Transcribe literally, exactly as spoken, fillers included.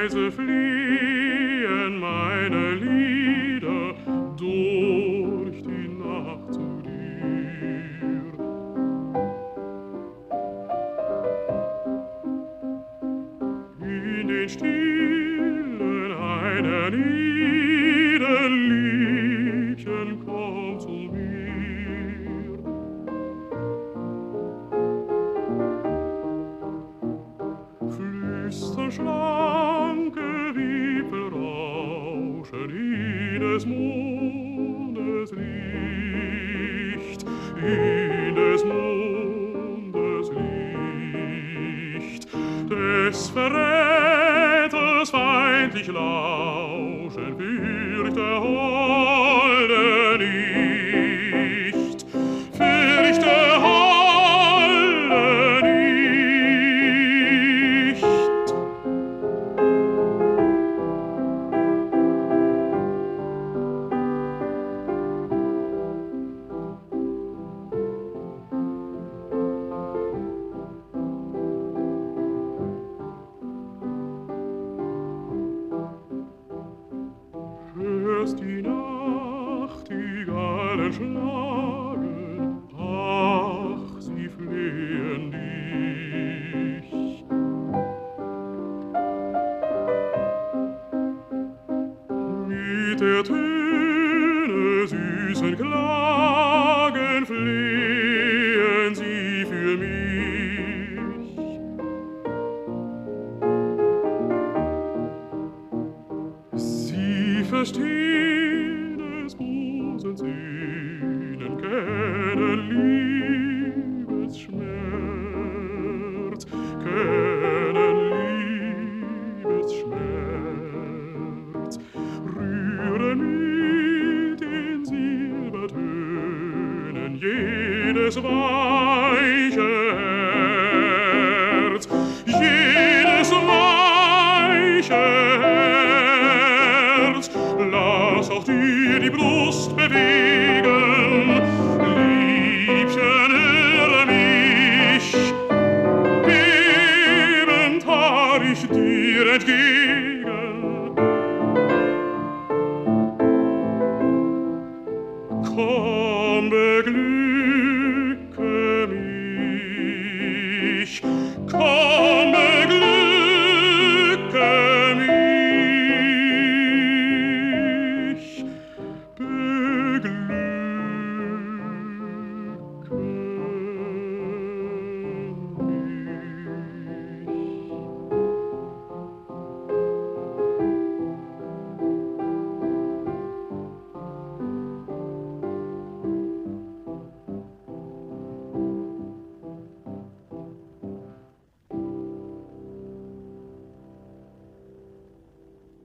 leise fliehen meine Lieder durch die Nacht zu dir. In den Stillen einer Liebchen komm zu mir. Flüstern schlanke Wimpel rauschen in des Mondes Licht, in des Mondes Licht, des Verräters feindlich lauschen fürchte Holde nicht, fürchte Holde nicht. Hörst die Nachtigallen schlagen, ach, sie flehen dich. Mit der Töne süßen Klagen flehen sie für mich. Sie verstehen des Busens Sehnen, kennen Liebesschmerz, kennen Liebesschmerz, rühren mit den Silbertönen jedes weiche Herz, jedes weiche Herz. Lass auch dir die Brust bewegen, Liebchen, höre mich, bebend fahr ich dir entgegen. Komm, beglücke mich, komm,